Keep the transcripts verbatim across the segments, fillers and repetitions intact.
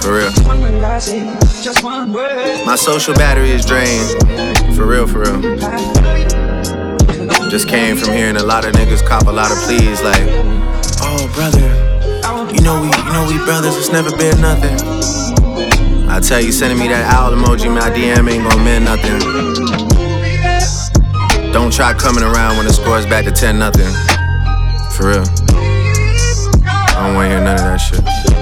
For real. My social battery is drained. For real, for real. Just came from hearing a lot of niggas cop a lot of pleas like, oh brother, you know we, you know we brothers, it's never been nothing. I tell you, sending me that owl emoji, my D M ain't gon' mean nothing. Don't try coming around when the score's back to ten nothing. For real. I don't wanna hear none of that shit.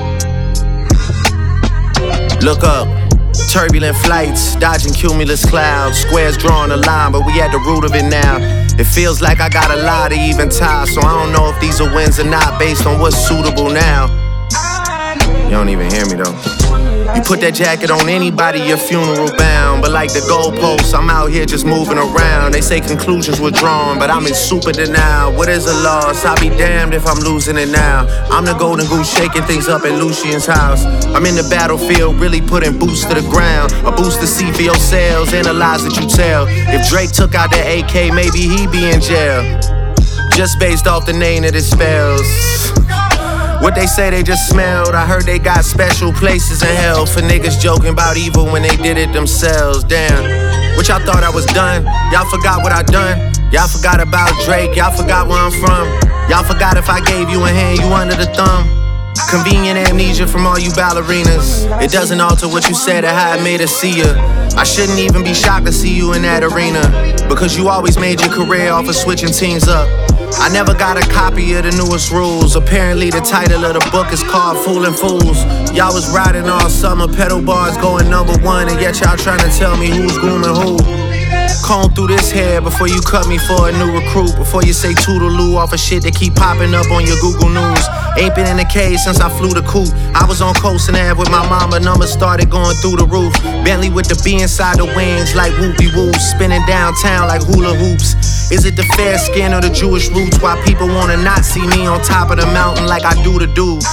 Look up. Turbulent flights, dodging cumulus clouds. Squares drawing a line, but we at the root of it now. It feels like I got a lot of even ties, so I don't know if these are wins or not based on what's suitable now. You don't even hear me though. You put that jacket on anybody, your funeral bound. But like the goalposts, I'm out here just moving around. They say conclusions were drawn, but I'm in super denial. What is a loss? I'll be damned if I'm losing it now. I'm the golden goose shaking things up at Lucian's house. I'm in the battlefield, really putting boots to the ground. A boost to see for your sales, analyze that you tell. If Drake took out that A K, maybe he'd be in jail. Just based off the name that it spells. What they say they just smelled, I heard they got special places in hell for niggas joking about evil when they did it themselves. Damn, what y'all thought I was done? Y'all forgot what I done? Y'all forgot about Drake, y'all forgot where I'm from. Y'all forgot if I gave you a hand, you under the thumb. Convenient amnesia from all you ballerinas. It doesn't alter what you said or how it made us see ya. I shouldn't even be shocked to see you in that arena, because you always made your career off of switching teams up. I never got a copy of the newest rules. Apparently the title of the book is called Fooling Fools. Y'all was riding all summer, pedal bars going number one, and yet y'all trying to tell me who's grooming who. Comb through this hair before you cut me for a new recruit. Before you say toodaloo off of shit that keep popping up on your Google News. Ain't been in the cage since I flew the coop. I was on Coast and Ave with my mama, numbers started going through the roof. Bentley with the B inside the wings like whoopie-woo. Spinning downtown like hula hoops. Is it the fair skin or the Jewish roots? Why people wanna not see me on top of the mountain like I do the dudes?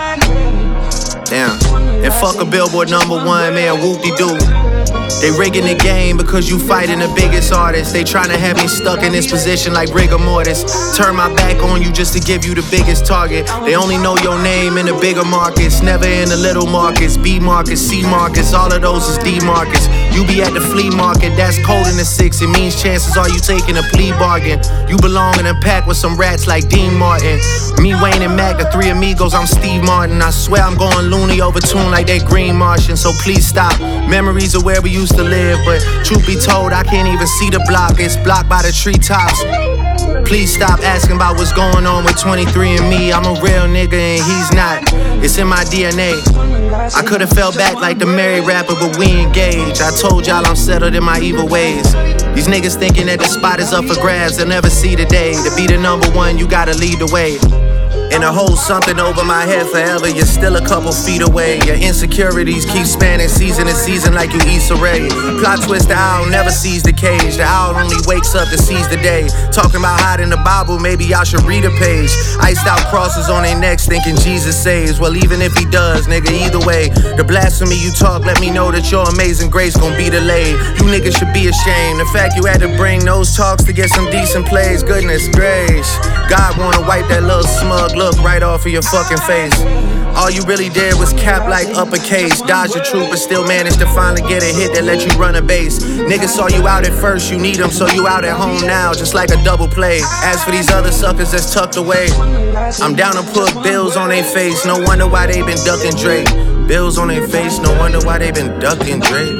Damn, and fuck a Billboard number one, man, whoop-de-doo. They rigging the game because you fighting the biggest artists. They tryna have me stuck in this position like rigor mortis. Turn my back on you just to give you the biggest target. They only know your name in the bigger markets, never in the little markets. B markets, C markets, all of those is D markets. You be at the flea market, that's cold in the six. It means chances are you taking a plea bargain. You belong in a pack with some rats like Dean Martin. Me, Wayne, and Mac, the three amigos, I'm Steve Martin. I swear I'm going loony over tune like that Green Martian, so please stop. Memories of where we used to live, but truth be told, I can't even see the block. It's blocked by the treetops. Please stop asking about what's going on with twenty-three and me. I'm a real nigga and he's not. It's in my D N A. I could've fell back like the married rapper, but we engaged. I told y'all I'm settled in my evil ways. These niggas thinking that the spot is up for grabs, they'll never see the day. To be the number one, you gotta lead the way. And to hold something over my head forever, you're still a couple feet away. Your insecurities keep spanning season to season like you Issa Rae. Plot twist, the owl never sees the cage. The owl only wakes up to seize the day. Talking about hiding the Bible, maybe y'all should read a page. Iced out crosses on their necks thinking Jesus saves. Well, even if he does, nigga, either way, the blasphemy you talk, let me know that your amazing grace gon' be delayed. You niggas should be ashamed. The fact you had to bring those talks to get some decent plays, goodness gracious. God wanna wipe that little smug look right off of your fucking face. All you really did was cap like uppercase. Dodge the truth but still managed to finally get a hit that let you run a base. Niggas saw you out at first, you need them, so you out at home now, just like a double play. As for these other suckers that's tucked away, I'm down to put bills on their face. No wonder why they been ducking Drake. Bills on their face, no wonder why they been ducking Drake.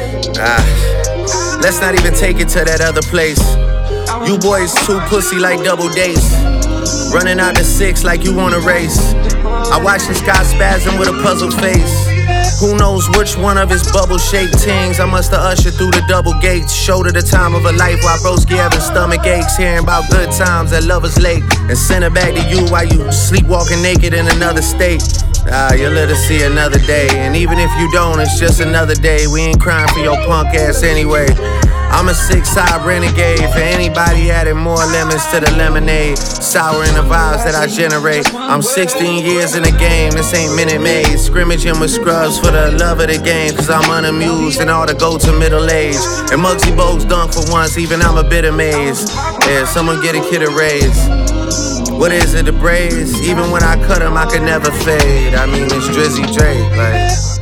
Ah, let's not even take it to that other place. You boys too pussy like double dates. Running out the six like you want a race. I watch this guy spasm with a puzzled face. Who knows which one of his bubble-shaped tings I must have ushered through the double gates. Shoulder the time of a life while broski having stomach aches. Hearing about good times at Lover's Lake, and send it back to you while you sleepwalking naked in another state. Ah, you'll live to see another day. And even if you don't, it's just another day. We ain't crying for your punk ass anyway. I'm a six-side renegade. For anybody adding more lemons to the lemonade, souring the vibes that I generate. I'm sixteen years in the game, this ain't Minute Maid. Scrimmaging with scrubs for the love of the game, cause I'm unamused and all the go to middle age. And Muggsy Bogues dunk for once, even I'm a bit amazed. Yeah, someone get a kid a raise. What is it, the braids? Even when I cut them, I could never fade. I mean, it's Drizzy Drake, like